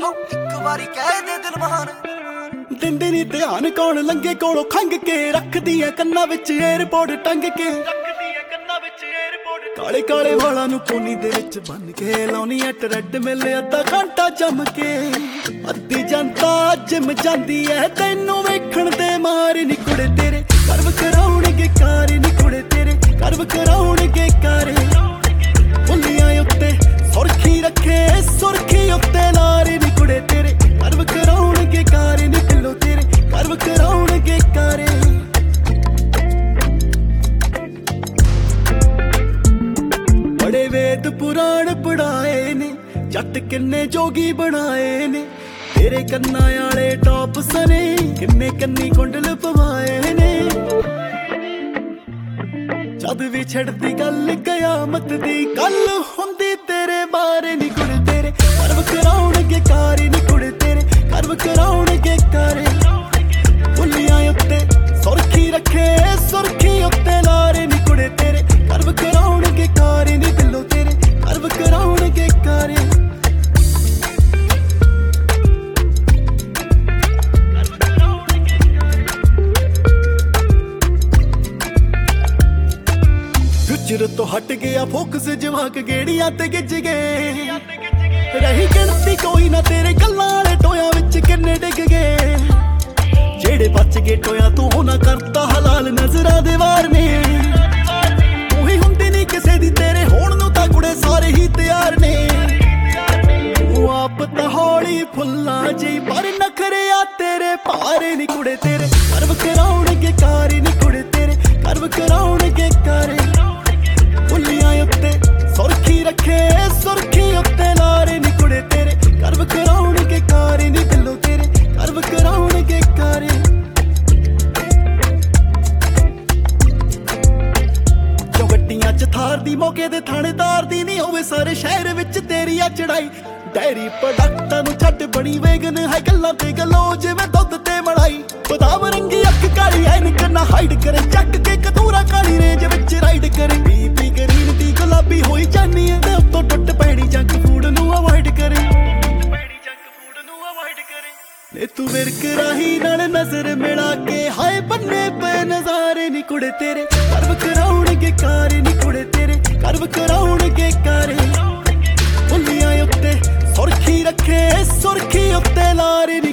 ਇੱਕ ਵਾਰੀ ਕਹਿ ਦੇ ਦਿਲ ਮਹਾਨ ਦਿੰਦੇ ਨੀ ਧਿਆਨ ਕੌਣ ਲੰਗੇ ਕੋਲੋਂ ਖੰਗ ਕੇ ਰੱਖਦੀ ਐ ਕੰਨਾਂ ਵਿੱਚ 에어ਪੋਰਟ ਟੰਗ ਕੇ ਕਾਲੇ ਕਾਲੇ ਵਾਲਾਂ ਨੂੰ ਕੋਨੀ ਦੇ ਵਿੱਚ ਬੰਨ ਕੇ ਲਾਉਣੀ ਐ ਟਰੈਡ ਮਿਲ ਅੱਧਾ ਘੰਟਾ ਜੰਮ ਕੇ ਅੱਧੀ ਜਨਤਾ ਜਿਮ ਜਾਂਦੀ ਐ ਤੈਨੂੰ ਵੇਖਣ ਦੇ ਮਾਰ ਨੀ ਕੁੜੇ ਤੇਰੇ ਕਰਵ ਕਰਾਉਣਗੇ ਕਾਰ ਨੀ ਕੁੜੇ ਤੇਰੇ ਕਰਵ ਕਰਾਉਣਗੇ ਕਾਰ ਫੁੱਲੀਆਂ ਉੱਤੇ ਸੁਰਖੀ ਰੱਖੇ ਸੁਰਖੀ ਉੱਤੇ ਲਾਰ ਨੀ ਕੁੜੇ ਤੇਰੇ ਕਰਵ ਕਰਾਉਣਗੇ ਕਾਰ ਨੀ ਪਿੱਲੋ ਤੇਰੇ ਕਰਵ ਕਰਾਉਣਗੇ ਕਾਰ ਬੜੇ ਵੇਦ ਪੁਰਾਣ ਪੜਾਏ ਨੇ ਜੱਟ ਕਿੰਨੇ ਜੋਗੀ ਬਣਾਏ ਨੇ ਤੇਰੇ ਕੰਨਾਂ ਵਾਲੇ ਟੌਪ ਸਨੇ ਕਿੰਨੇ ਕੰਨੀ ਕੁੰਡਲ ਪਵਾਏ ਨੇ ਜਦ ਵੀ ਛੱਡਦੀ ਗੱਲ ਕਿਆਮਤ ਦੀ ਗੱਲ ਹੁੰਦੀ ਤੇਰੇ ਬਾਰੇ ਨੀ ਕੁੜੇ ਤੇਰੇ ਕਰਵ ਕਰਾਉਣਗੇ ਕਾਰ ਨੀ ਕੁੜੇ ਤੇਰੇ ਕਰਵ ਕਰਾਉਣਗੇ ਕਾਰ ਫੁੱਲੀਆਂ ਉੱਤੇ ਸੁਰਖੀ ਰੱਖੇ ਸੁਰਖੀ ਉੱਤੇ ਲਾਰੇ ਨੀ ਕੁੜੇ ਤੇਰੇ ਕਰਵ ਕਰਾਉਣਗੇ ਕਾਰ ਨੀ ਦਿਲੋਂ ਤੇਰੇ ਕਰਵ ਕਰਾਉਣਗੇ ਕਾਰ ਫਿਊਚਰ ਤੋਂ ਹਟ ਗਿਆ ਫੋਕਸ ਜਵਾਕ ਗੇੜੀਆਂ ਤੇ ਗਿੱਜ ਗਏ ਰਹੀ ਗਿਣਤੀ ਕੋਈ ਨਾ ਤੇਰੇ ਗੱਲਾਂ ਵਾਲੇ ਟੋਇਆਂ ਵਿੱਚ ਕਿੰਨੇ ਡਿੱਗ ਗਏ ਜਿਹੜੇ ਬਚ ਗਏ ਟੋਇਆਂ ਤੋਂ ਨਾ ਕਰਤਾ ਹਲਾਲ ਨਜ਼ਰਾਂ ਦੇ ਵਾਰ ਨੇ ਉਹੀ ਹੁੰਦੀ ਨਹੀਂ ਕਿਸੇ ਦੀ ਤੇਰੇ ਹੋਣ ਨੂੰ ਤਾਂ ਕੁੜੇ ਸਾਰੇ ਹੀ ਤਿਆਰ ਨੇ ਉਹ ਆਪ ਤਾਂ ਹੌਲੀ ਫੁੱਲਾਂ ਜੀ ਪਰ ਨਖਰਿਆ ਤੇਰੇ ਭਾਰੇ ਨੀ ਕੁੜੇ ਤੇਰੇ ਕਰਵ ਕਰਾਉਣਗੇ ਕਾਰ ਨੀ ਕੁੜੇ ਤੇਰੇ ਕਰਵ ਕਰਾਉਣਗੇ ਕਾਰ ਫੁੱਲੀਆਂ ਉੱਤੇ ਸੁਰਖੀ ਰੱਖੇ ਸੁਰਖੀ ਉੱਤੇ ਲਾਰੇ ਨੀ ਕੁੜੇ ਤੇਰੇ ਕਰਵ ਕਰਾਉਣਗੇ ਕਾਰ ਨੀ ਦਿਲੋਂ ਤੇਰੇ ਕਰਵ ਕਰਾਉਣਗੇ ਕਾਰ ਜੋ ਗੱਡੀਆਂ ਚ ਥਾਰ ਦੀ ਮੌਕੇ ਦੇ ਥਾਣੇਦਾਰ ਦੀ ਨਹੀਂ ਹੋਵੇ ਸਾਰੇ ਸ਼ਹਿਰ ਵਿੱਚ ਤੇਰੀ ਆ ਚੜਾਈ ਡੈਰੀ ਪ੍ਰੋਡਕਟਾਂ ਨੂੰ ਛੱਡ ਬਣੀ ਵੇਗਨ ਹੈ ਗੱਲਾਂ ਤੇ ਗੱਲੋਂ ਜਿਵੇਂ ਦੁੱਧ ਤੇ ਮਲਾਈ ਬਦਾਮ ਰੰਗੀ ਅੱਖ ਕਾਲੀ ਐਨਕ ਨਾ ਹਾਈਡ ਕਰੇ ਚੱਕ ਕੇ ਕਤੂਰਾ ਕਾਲੀ ਰੇਂਜ ਵਿੱਚ ਰਾਈਡ ਕਰੇ ਬੀਪੀ ਗਰੀਨ ਟੀ ਗੁਲਾਬੀ ਹੋਈ ਜਾਨੀ ਐ ਤੇ ਉੱਤੋਂ ਟੁੱਟ ਪੈਣੀ ਜੰਕ ਫੂਡ ਨੂੰ ਅਵੋਇਡ ਕਰੇ ਨੇ ਤੂੰ ਵਿਰਕ ਰਾਹੀ ਨਾਲ ਨਜ਼ਰ ਮਿਲਾ ਕੇ ਹਾਏ ਬੰਨੇ ਪਏ ਨਜ਼ਾਰੇ ਨੀ ਕੁੜੇ ਤੇਰੇ ਕਰਵ ਕਰਾਉਣਗੇ ਕਾਰ ਨੀ ਕੁੜੇ ਤੇਰੇ ਕਰਵ ਕਰਾਉਣਗੇ ਕਾਰ ਫੁੱਲੀਆਂ ਉੱਤੇ ਸੁਰਖੀ ਰੱਖੇ ਸੁਰਖੀ ਉੱਤੇ ਲਾਰੇ ਨੀ